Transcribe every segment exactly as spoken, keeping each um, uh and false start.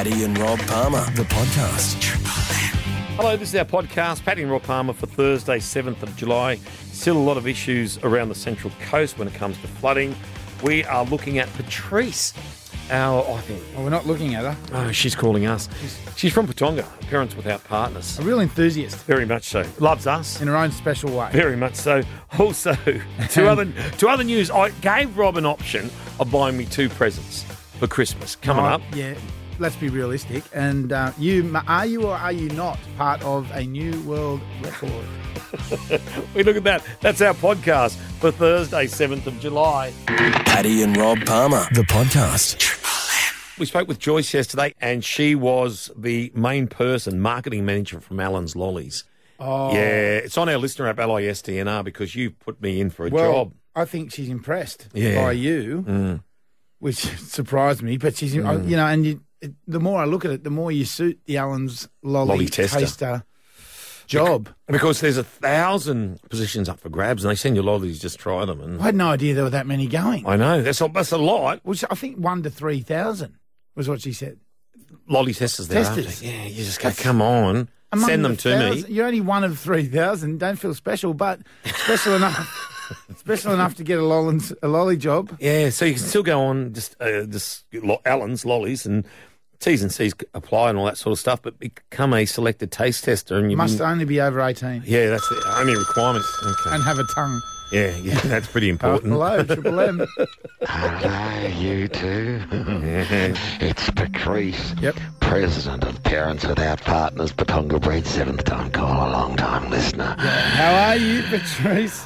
Paddy and Rob Palmer, the podcast. Hello, this is our podcast, Paddy and Rob Palmer, for Thursday, seventh of July. Still a lot of issues around the Central Coast when it comes to flooding. We are looking at Patrice. Our, I think, Well, we're not looking at her. oh, she's calling us. She's from Patonga, Parents Without Partners. A real enthusiast Very much so. Loves us. in her own special way. Very much so. Also, two other two other news. I gave Rob an option of buying me two presents for Christmas coming Right, up. Yeah, let's be realistic. And uh, you, are you or are you not part of a new world record? We look at that. That's our podcast for Thursday, seventh of July. Paddy and Rob Palmer, the podcast. We spoke with Joyce yesterday, and she was the main person, marketing manager from Alan's Lollies. Oh, Yeah, it's on our listener app, L I S T N R, because you put me in for a well, job. I think she's impressed Yeah. by you, Mm. which surprised me. But she's, you know, and you, it, the more I look at it, the more you suit the Allen's Lolly, Lolly tester. taster job. Because there's a thousand positions up for grabs, and they send you lollies, just try them. And I had no idea there were that many going. I know, that's a, that's a lot. Which I think one to three thousand was what she said. Lolly testers there, aren't Testers. they? Yeah, you just go, come on, Among send the them to thousand- me. You're only one of three thousand. Don't feel special, but special enough. Special enough to get a, Lollins, a lolly job. Yeah, so you can still go on just uh, just lo- Alan's Lollies and T's and C's apply and all that sort of stuff, but become a selected taste tester. And you Must only be over eighteen Yeah, that's the only requirement. Okay. and have a tongue. Yeah, yeah, that's pretty Oh, important. hello, Triple M. Hello, you two. It's Patrice, Yep. President of Parents Without Partners, Patonga Breed, seventh time caller, long time listener. How are you, Patrice?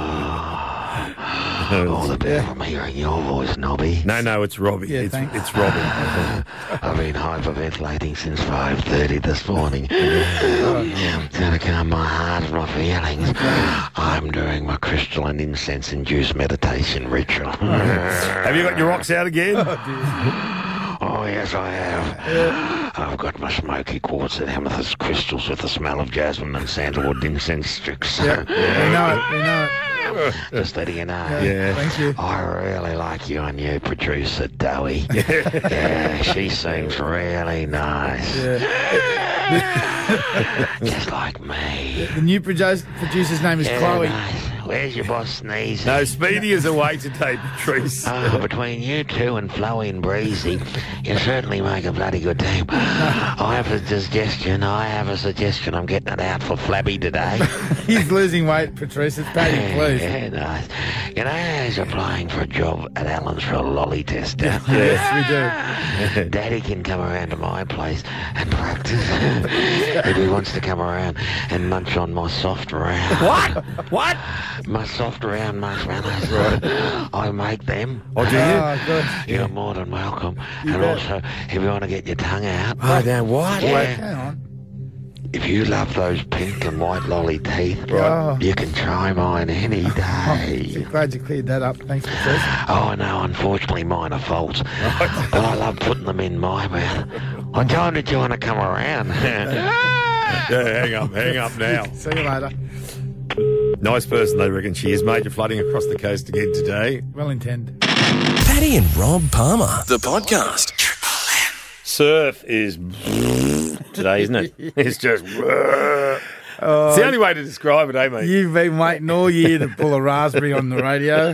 All the better from hearing your voice, Nobby. No, no, it's Robbie. Yeah, it's thanks. it's Robbie. I've been hyperventilating since five thirty this morning. To calm my heart and my feelings, I'm doing my crystalline incense-induced meditation ritual. Have you got your rocks out again? Oh, yes, I have. I've got my smoky quartz and amethyst crystals with the smell of jasmine and sandalwood incense sticks. Yep. We know it. We know it. Just letting you know. Yeah. Thank you. I really like your new producer, Dowie. Yeah, she seems really nice. Just like me. The new producer, producer's name is Yeah, Chloe. nice. Where's your boss sneezing? No, Speedy is away today, Patrice. Oh, between you two and Flowy and Breezy, you certainly make a bloody good team. I have a suggestion. I have a suggestion. I'm getting it out for Flabby today. He's losing weight, Patrice. It's Paddy, please. Yeah, nice. You know, he's applying for a job at Allen's for a lolly tester. Yes, we do. Daddy can come around to my place and practice. If he wants to come around and munch on my soft round. What? What? My soft round marshmallows. I make them. Oh, do you? Oh, good. You're more than welcome. You and bet. also, if you want to get your tongue out, Oh, now what? Yeah. Wait, hang on. if you love those pink and white lolly teeth, Right. you can try mine any Oh, day. glad you cleared that up. Thanks, Patrice. Oh, no, unfortunately, mine are false. But I love putting them in my mouth. What time did you want to come around? Yeah, hang up, hang up now. See you later. Nice person, they reckon she is. Major flooding across the coast again today. Well intended. Paddy and Rob Palmer, the podcast. Surf is today, isn't it? It's just. It's the only way to describe it, eh, mate? You've been waiting all year to pull a raspberry on the radio.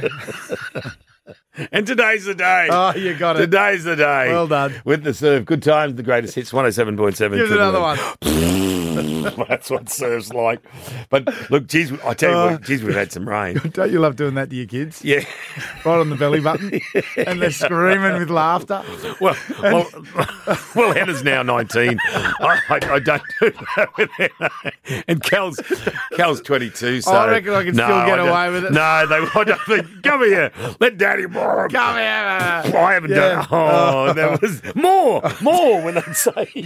And today's the day. Oh, you got it. Today's the day. Well done. With the surf. Good times, the greatest hits, one oh seven point seven. Give us another one. That's what surf's like. But look, geez, I tell you Uh, what, geez, we've had some rain. Don't you love doing that to your kids? Yeah. Right on the belly button. And they're screaming with laughter. Well, well, well, Hannah's now nineteen. I, I, I don't do that with Hannah. And Cal's, Cal's twenty-two. So I reckon I can no, still get I don't- away with it. No, they, I don't think. Come here. Let Daddy. Come here. I haven't Yeah. done. Oh, there was more, more when they say.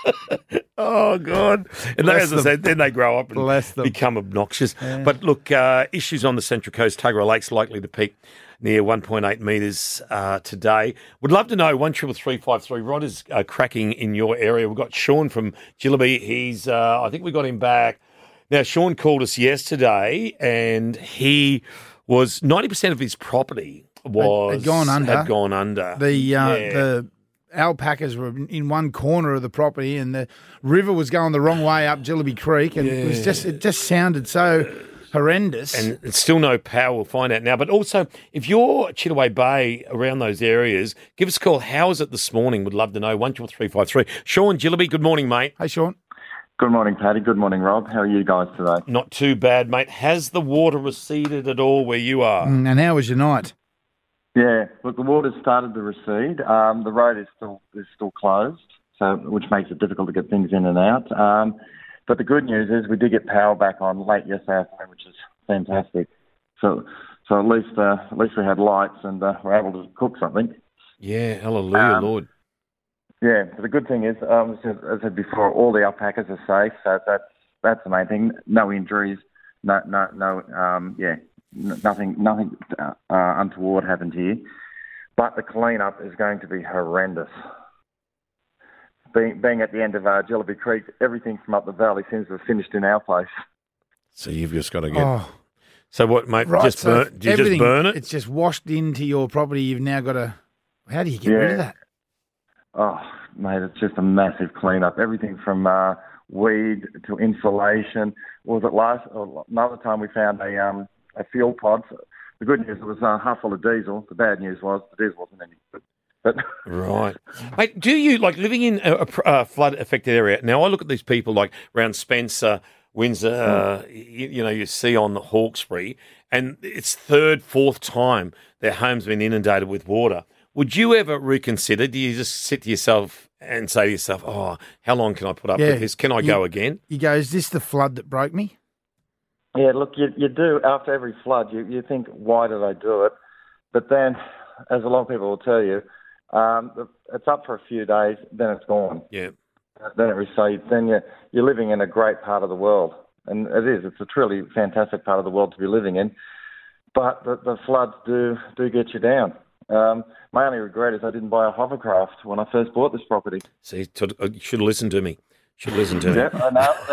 Oh God! And they, Bless as I them. said, then they grow up and Bless them. become obnoxious. But look, uh, issues on the Central Coast. Tuggerah Lake's likely to peak near one point eight metres uh, today. Would love to know one triple three five three. Rod is uh, cracking in your area. We've got Sean from Gillaby. He's, uh, I think we got him back. Now Sean called us yesterday, and he was ninety percent of his property was Had gone under. Had gone under. The uh, Yeah. the alpacas were in one corner of the property, and the river was going the wrong way up Jillaby Creek, and it was just it just sounded so horrendous. And it's still no power. We'll find out now. But also, if you're Chittaway Bay around those areas, give us a call. How is it this morning? Would love to know. One triple three five three. Sean Jillaby, good morning, mate. Hey, Sean. Good morning, Paddy. Good morning, Rob. How are you guys today? Not too bad, mate. Has the water receded at all where you are? Mm, and how was your night? Yeah, look, the water's started to recede. Um, the road is still is still closed, so which makes it difficult to get things in and out. Um, but the good news is we did get power back on late yesterday afternoon, which is fantastic. So, so at least uh, at least we had lights and uh, we're able to cook something. Yeah, hallelujah, Um, Lord. Yeah, but the good thing is, um, as I said before, all the alpacas are safe, so that's that's the main thing. No injuries, no no no. Um, yeah, n- nothing nothing uh, uh, untoward happened here. But the cleanup is going to be horrendous. Being being at the end of uh, Jillaby Creek, everything from up the valley seems to have finished in our place. So you've just got to get... Oh, So what, mate? right. Just so burn, do you just everything- burn it? It's just washed into your property. You've now got to. How do you get rid Yeah. of that? Oh, mate, it's just a massive cleanup. Everything from uh, weed to insulation. Was it last? Oh, another time we found a um, a fuel pod. The good news it was uh, half full of diesel. The bad news was the diesel wasn't any good. But Right. Mate, do you, like, living in a, a, a flood-affected area, now I look at these people, like, around Spencer, Windsor, uh, you, you know, you see on the Hawkesbury, and it's third, fourth time their home's been inundated with water. Would you ever reconsider? Do you just sit to yourself and say to yourself, oh, how long can I put up Yeah. with this? Can I You- go again? You go, is this the flood that broke me? yeah, look, you you do after every flood. You you think, why did I do it? But then, as a lot of people will tell you, um, it's up for a few days, then it's gone. Yeah. Then it recedes. Then you're, you're living in a great part of the world. And it is. It's a truly fantastic part of the world to be living in. But the, the floods do do get you down. Um, my only regret is I didn't buy a hovercraft when I first bought this property. See, to, uh, you should have listened to me. Should have listened to me. Yeah, I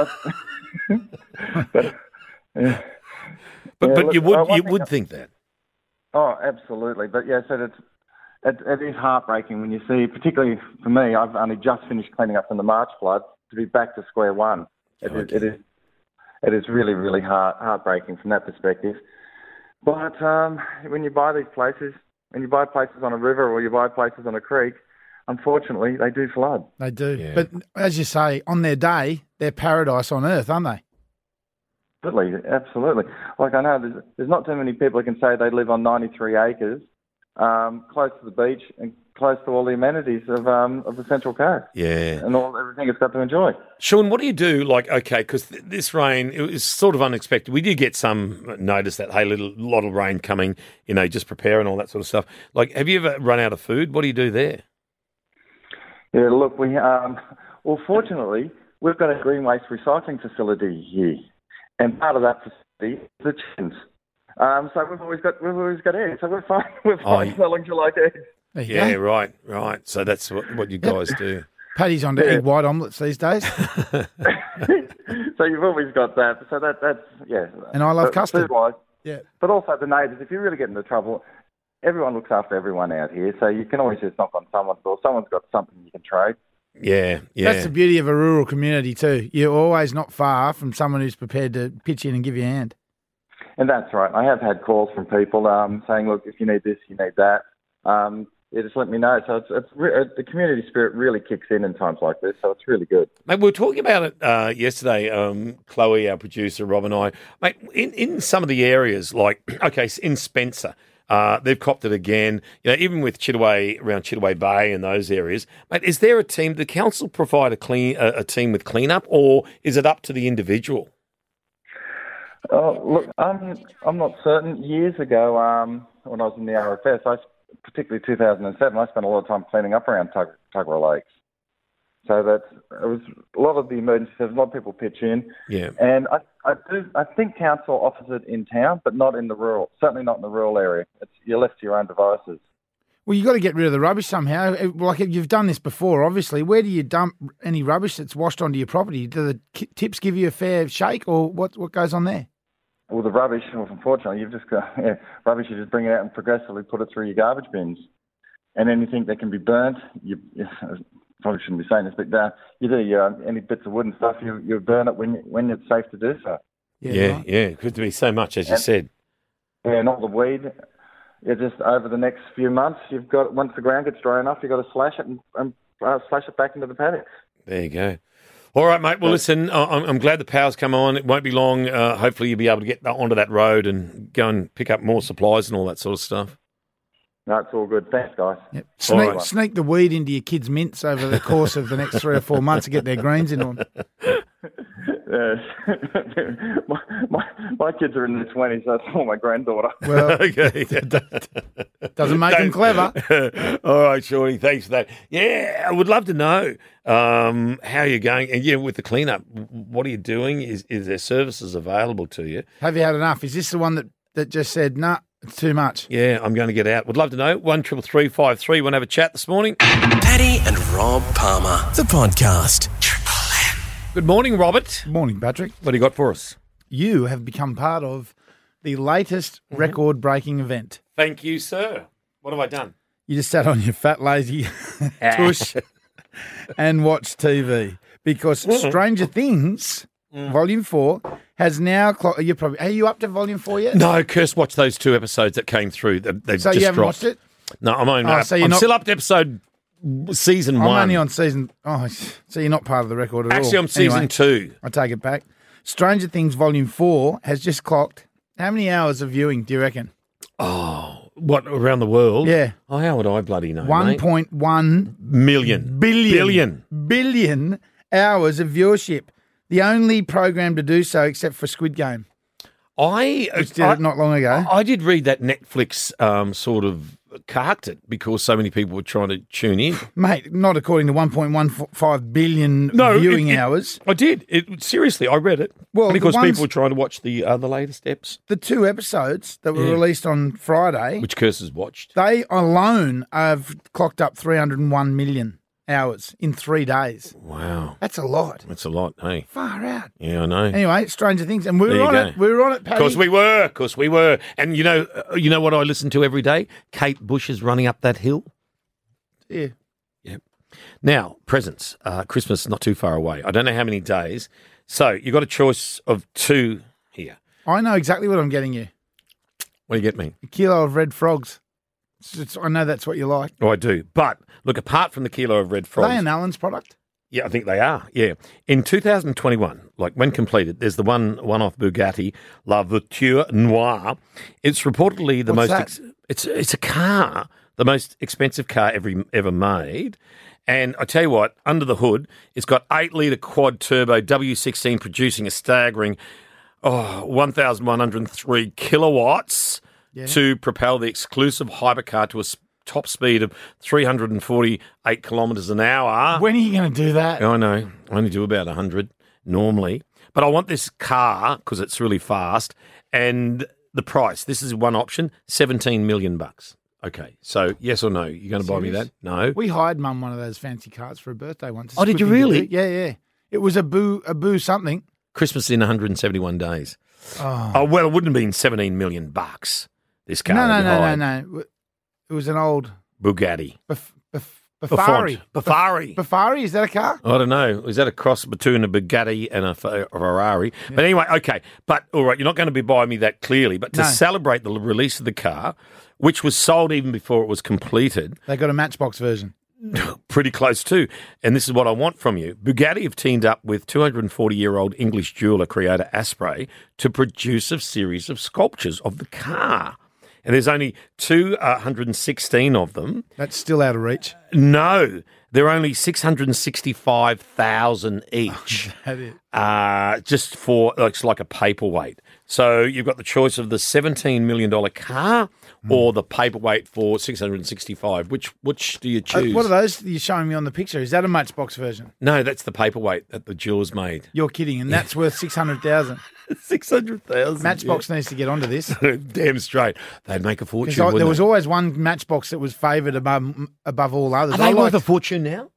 know. That's, but, yeah. But Yeah, but look, you would uh, one you thing would I- think that. Oh, absolutely. But yeah, so it's, it, it is heartbreaking when you see, particularly for me, I've only just finished cleaning up from the March flood, to be back to square one. It, is, it is it is really, really heart, heartbreaking from that perspective. But um, when you buy these places, when you buy places on a river or you buy places on a creek, unfortunately, they do flood. They do. Yeah. But as you say, on their day, they're paradise on earth, aren't they? Absolutely, absolutely. Like I know there's, there's not too many people who can say they live on ninety-three acres, um, close to the beach and close to all the amenities of um, of the Central Coast Yeah. and all everything it's got to enjoy. Sean, what do you do? Like, okay, because th- this rain, it was sort of unexpected. We did get some notice that, hey, little lot of rain coming, you know, just prepare and all that sort of stuff. Like, have you ever run out of food? What do you do there? Yeah, look, we um, well, fortunately, we've got a green waste recycling facility here, and part of that facility is the chickens. Um, so we've always got we've always got eggs. So we're fine. We're fine you- smelling to like eggs. There you Yeah, go. right, right. So that's what, what you guys do. Paddy's on to Yeah. egg white omelettes these days. So you've always got that. So that that's yeah. And I love But custard. food-wise, Yeah. but also the neighbours. If you really get into trouble, everyone looks after everyone out here. So you can always just knock on someone's door. Someone's got something you can trade. Yeah, yeah. That's the beauty of a rural community too. You're always not far from someone who's prepared to pitch in and give you a hand. And that's right. I have had calls from people um, saying, look, if you need this, you need that. Um, yeah, just let me know. So it's, it's re- the community spirit really kicks in in times like this. So it's really good. Mate, we were talking about it uh, yesterday, um, Chloe, our producer, Rob and I. Mate, in, in some of the areas, like, okay, in Spencer, uh, they've copped it again. You know, even with Chittaway, around Chittaway Bay and those areas. Mate, is there a team, the council provide a, clean, a, a team with cleanup, or is it up to the individual? Oh, look, I'm, I'm not certain. Years ago, um, when I was in the R F S, I, particularly two thousand seven, I spent a lot of time cleaning up around Tug, Tuggerah Lakes. So that's it was a lot of the emergencies. A lot of people pitch in, Yeah. and I, I do. I think council offers it in town, but not in the rural. Certainly not in the rural area. It's, you're left to your own devices. Well, you've got to get rid of the rubbish somehow. Like you've done this before, obviously. Where do you dump any rubbish that's washed onto your property? Do the ki- tips give you a fair shake, or what? What goes on there? Well, the rubbish, well, unfortunately, you've just got yeah, rubbish. You just bring it out and progressively put it through your garbage bins. and anything that can be burnt, you, you probably shouldn't be saying this, but uh, you do uh, any bits of wood and stuff, you you burn it when when it's safe to do so. Yeah, yeah, right. yeah. Could be so much, as you And- said. Yeah, and all the weed. Yeah, just over the next few months, you've got once the ground gets dry enough, you've got to slash it and, and uh, slash it back into the paddocks. There you go. All right, mate. Well, listen, I- I'm, I'm glad the power's come on. It won't be long. Uh, hopefully you'll be able to get onto that road and go and pick up more supplies and all that sort of stuff. No, it's all good. Thanks, guys. Yep. Sneak, right. sneak the weed into your kids' mints over the course of the next three or four months to get their greens in on. Uh, my, my, my kids are in their twenties, so that's all my granddaughter. Well, Okay. doesn't make them clever. All right, Shorty. Thanks for that. Yeah, I would love to know um, how you're going. And yeah, with the cleanup, what are you doing? Is is there services available to you? Have you had enough? Is this the one that, that just said, nah, it's too much? Yeah, I'm going to get out. Would love to know. One triple three five three. Want to have a chat this morning? Paddy and Rob Palmer, the podcast. Good morning, Robert. Morning, Patrick. What do you got for us? You have become part of the latest record-breaking event. Thank you, sir. What have I done? You just sat on your fat, lazy tush and watched T V because Stranger Things, Volume Four, has now. Clo- you're probably are you up to Volume Four yet? No, Kirst watched those two episodes that came through. They, they've So just you haven't dropped. watched it? No, I'm, on, Oh, uh, so you're I'm not- still up to episode season I'm one. only on season. Oh, so you're not part of the record at all. Actually, I'm season Anyway, two. I take it back. Stranger Things Volume Four has just clocked. How many hours of viewing do you reckon? Oh, what, around the world? Yeah. Oh, how would I bloody know, One mate? point one Million. billion Billion. billion hours of viewership. The only program to do so, except for Squid Game, I, which did I, it not long ago. I did read that Netflix um, sort of carked it because so many people were trying to tune in. Mate, not according to one point one five billion No, viewing it- it- hours. I did. It seriously, I read it. Well, the because ones- people were trying to watch the uh, the latest eps, The two episodes that were Yeah. released on Friday, which Kirst has watched. they alone have clocked up three hundred one million hours in three days. Wow, That's a lot. that's a lot. Hey, Far out. yeah, I know. Anyway, Stranger Things, and we There were you on go. it. We were on it, Of Paddy. course we were. Of course we were. And you know, uh, you know what I listen to every day? Kate Bush is running up that hill. Yeah. Now, presents. Uh, Christmas not too far away. I don't know how many days. So you got a choice of two here. I know exactly what I'm getting you. What do you get me? A kilo of red frogs. It's- it's- I know that's what you like. Oh, I do. But look, apart from the kilo of red Are frogs, they an Allen's product? yeah, I think they are. Yeah, in two thousand twenty-one, like when completed, there's the one one-off Bugatti La Voiture Noire. It's reportedly the What's most. that? Ex- it's it's a car, the most expensive car ever ever made. And I tell you what, under the hood, it's got eight litre quad turbo W sixteen producing a staggering oh, one thousand one hundred three kilowatts to propel the exclusive hypercar to a s- top speed of three hundred forty-eight kilometres an hour. When are you going to do that? I know. I only do about one hundred normally. But I want this car because it's really fast. And the price, this is one option, seventeen million bucks. Okay. So yes or no? You're going to buy me that? No. We hired Mum one of those fancy cars for her birthday once. It's Oh, a did quick you thing to really? do. Yeah, yeah. It was a boo, a boo something. Christmas in one hundred seventy-one days. Oh, Oh, well, it wouldn't have been seventeen million bucks, this car. no, no, that no, you no, hired. no. It was an old Bugatti. Baf- Baf- Buffon. Bafari. Bafari. Bafari, is that a car? I don't know. Is that a cross between a Bugatti and a F- a Ferrari? But anyway, okay. But all right, you're not going to be buying me that clearly. But to No. celebrate the release of the car, which was sold even before it was completed, They got a Matchbox version. pretty close too. And this is what I want from you. Bugatti have teamed up with two hundred forty-year-old English jeweller creator Asprey to produce a series of sculptures of the car. And there's only two hundred sixteen of them. That's still out of reach. No, they're only six hundred sixty-five thousand each. That is. uh, just for like, it's like a paperweight. So you've got the choice of the seventeen million dollars car or the paperweight for six hundred sixty-five. Which which do you Uh, choose? what are those you're showing me on the picture? Is that a Matchbox version? No, that's the paperweight that the jewelers made. You're kidding, and that's worth six hundred thousand. six hundred thousand. Matchbox needs to get onto this. Damn straight. They'd make a 'Cause fortune. I- wouldn't there was they? always one Matchbox that was favoured above above all others. Are I they worth liked- a fortune now?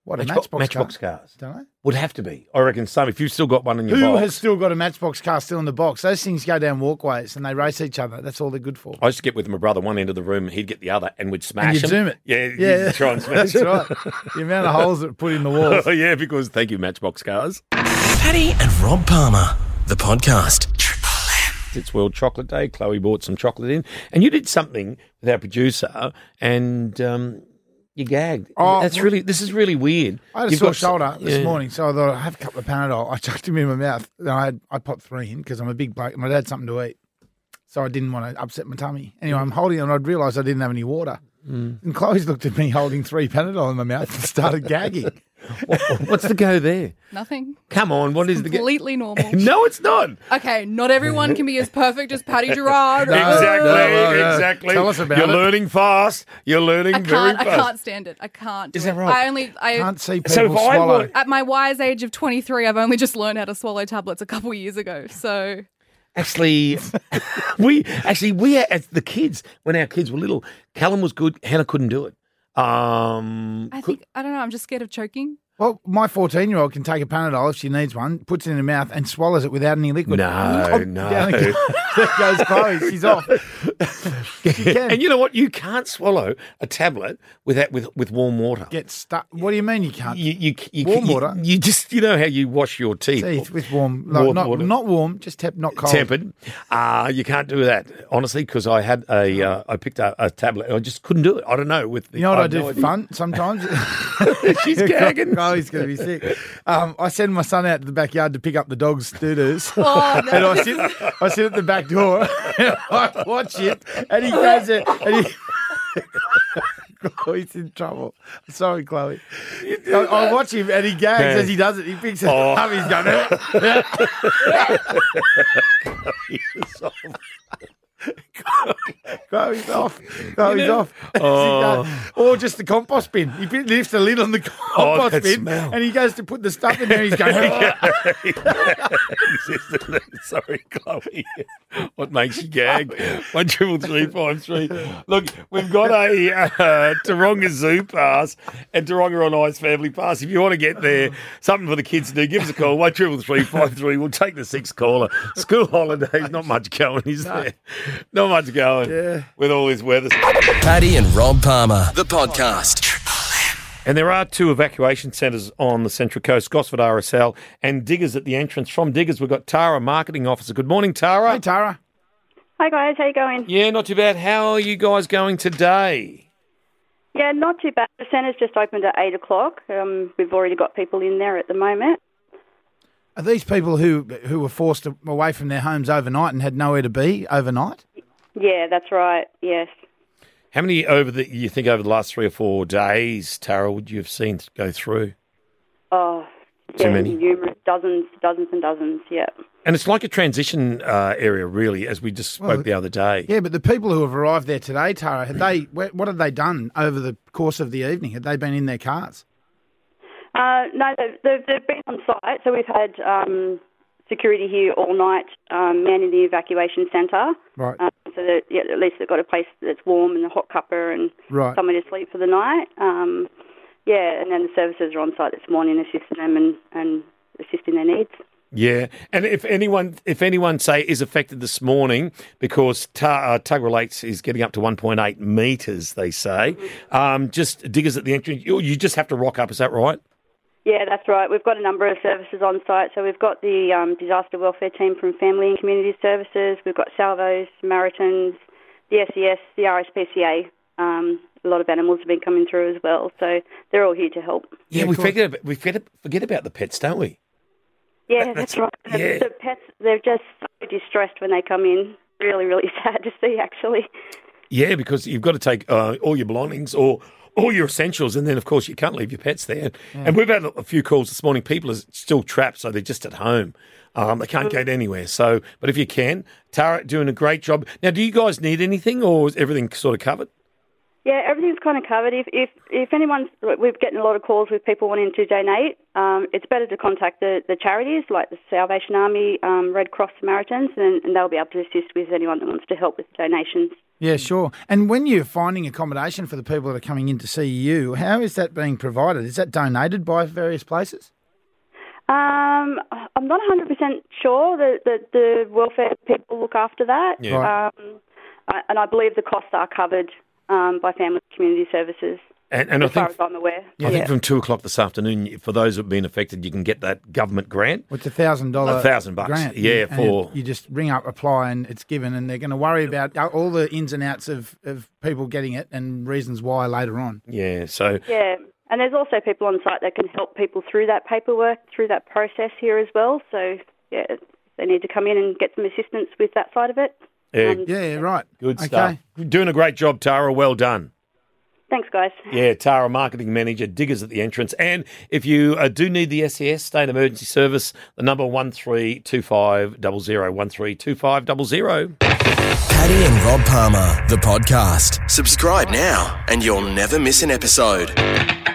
What, a Matchbox, Matchbox, Matchbox car? cars. Don't know. Would have to be. I reckon some. If you've still got one in your Who box. has still got a Matchbox car still in the box? Those things go down walkways and they race each other. That's all they're good for. I used to get with my brother one end of the room, he'd get the other, and we'd smash And you'd them. zoom it. Yeah, Yeah, you'd try and smash that's right. The amount of holes that are put in the walls. Oh, yeah, because thank you, Matchbox cars. Paddy and Rob Palmer, the podcast. It's World Chocolate Day. Chloe bought some chocolate in, and you did something with our producer, and um, you gagged. Oh, That's really. This is really weird. I had a You've sore got- shoulder this yeah. morning, so I thought I'd have a couple of Panadol. I chucked them in my mouth. And I had I popped three in because I'm a big bloke and I'd had something to eat. So I didn't want to upset my tummy. Anyway, I'm holding it and I'd realised I didn't have any water. Mm. And Chloe's looked at me holding three Panadol in my mouth and started gagging. What's the go there? Nothing. Come on, what is the go? Completely normal. No, it's not. Okay, not everyone can be as perfect as Paddy Gerard. Exactly, no, no, no. exactly. Tell us about You're it. learning fast. You're learning I very can't. I fast. can't stand it. I can't. Do Is that it. right? I only. I Can't see people So if I swallow. want- at my wise age of twenty-three, I've only just learned how to swallow tablets a couple of years ago. So Actually, we actually we as the kids when our kids were little, Callum was good. Hannah couldn't do it. Um, I could- think I don't know. I'm just scared of choking. Well, my fourteen-year-old can take a Panadol if she needs one, puts it in her mouth and swallows it without any liquid. No, no. Down it goes. There goes Chloe. She's off. She can. And you know what? You can't swallow a tablet without with with warm water. Get stuck. What do you mean you can't? You, you, you, Warm you, water? You just you know how you wash your teeth. Teeth with warm, like, Warm not, water. not warm, just tep- not cold. Tempered. Uh, you can't do that, honestly, because I had a, uh, I picked a, a tablet and I just couldn't do it. I don't know. With the, You know what I, have do no for idea. fun sometimes? She's gagging. Chloe's going to be sick. Um, I send my son out to the backyard to pick up the dog's doo-doos. Oh, no. And I sit, I sit at the back door and I watch it and he goes there and he... Chloe's in trouble. Sorry, Chloe. I, I watch him and he gags Yeah. as he does it. He picks it Oh. up. He's going... Chloe's off. Chloe's off. Oh. Or just the compost bin. He lifts the lid on the Oh, compost that bin smell. and he goes to put the stuff in there. He's going... Sorry, Chloe. What makes you gag? One triple three five three. Look, we've got a uh, Taronga Zoo pass and Taronga on Ice family pass. If you want to get there, something for the kids to do, give us a call. One triple three five three. We'll take the sixth caller. School holidays, not much going, is there? Not much going Yeah. with all this weather. Paddy and Rob Palmer, the podcast. And there are two evacuation centres on the Central Coast, Gosford R S L and Diggers at the entrance. From Diggers, we've got Tara, Marketing Officer. Good morning, Tara. Hey, Tara. Hi guys, how you going? Yeah, not too bad. How are you guys going today? Yeah, not too bad. The centre's just opened at eight o'clock. Um, we've already got people in there at the moment. Are these people who who were forced away from their homes overnight and had nowhere to be overnight? Yeah, that's right. Yes. How many over the you think over the last three or four days, Tara, would you have seen go through? Oh, Too yeah, many? numerous, dozens, dozens and dozens. Yeah. And it's like a transition uh, area, really, as we just spoke Well, the other day. Yeah, but the people who have arrived there today, Tara, had they wh- what had they done over the course of the evening? Had they been in their cars? Uh, no, they've, they've, they've been on site. So we've had um, security here all night, um, manning the evacuation centre. Right. Um, so that yeah, at least they've got a place that's warm and a hot cuppa and Right. somewhere to sleep for the night. Um, yeah, and then the services are on site this morning, assisting them and, and assisting their needs. Yeah, and if anyone, if anyone say is affected this morning because Ta- uh, Tuggerah Lakes is getting up to one point eight metres, they say, um, just Diggers at the entrance. You, you just have to rock up. Is that right? Yeah, that's right. We've got a number of services on site. So we've got the um, disaster welfare team from Family and Community Services. We've got Salvos, Samaritans, the S E S, the R S P C A. Um, a lot of animals have been coming through as well. So they're all here to help. Yeah, Yeah, we of course. forget about, we forget, forget about the pets, don't we? Yeah, That- that's, that's- right. The- yeah. The pets, they're just so distressed when they come in. Really, really sad to see, actually. Yeah, because you've got to take uh, all your belongings or all your essentials, and then of course you can't leave your pets there. And we've had a few calls this morning. People are still trapped, so they're just at home. Um, they can't get anywhere. So, but if you can, Tara, doing a great job. Now, do you guys need anything, or is everything sort of covered? Yeah, everything's kind of covered. If if if anyone's, we're getting a lot of calls with people wanting to donate. Um, it's better to contact the, the charities like the Salvation Army, um, Red Cross, Samaritans, and, and they'll be able to assist with anyone that wants to help with donations. Yeah, sure. And when you're finding accommodation for the people that are coming in to see you, how is that being provided? Is that donated by various places? Um, I'm not one hundred percent sure that, that the welfare people look after that. Yeah. Right. Um, I- and I believe the costs are covered um, by Family and Community Services. And, and I as far think as I'm aware. I think from two o'clock this afternoon, for those who've been affected, you can get that government grant. It's a thousand dollar A thousand bucks, grant. yeah, And for- you just ring up, apply, and it's given, and they're going to worry about all the ins and outs of, of people getting it and reasons why later on. Yeah, so Yeah, and there's also people on site that can help people through that paperwork, through that process here as well. So, yeah, they need to come in and get some assistance with that side of it. yeah, Um, Yeah, right. good Okay. stuff. You're doing a great job, Tara. Well done. Thanks, guys. Yeah, Tara, marketing manager, Diggers at the entrance. And if you uh, do need the S E S, State Emergency Service, the number one three two five zero zero, one three two five zero zero. Paddy and Rob Palmer, the podcast. Subscribe now and you'll never miss an episode.